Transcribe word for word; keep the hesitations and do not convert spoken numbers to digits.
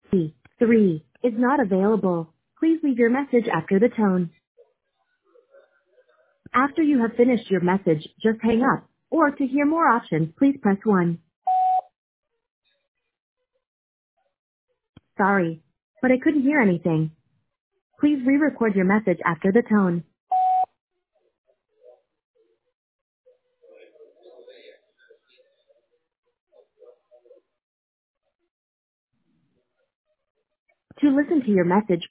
three is not available. Please leave your message after the tone. After you have finished your message, just hang up. Or to hear more options, please press one. Sorry, but I couldn't hear anything. Please re-record your message after the tone. To listen to your message,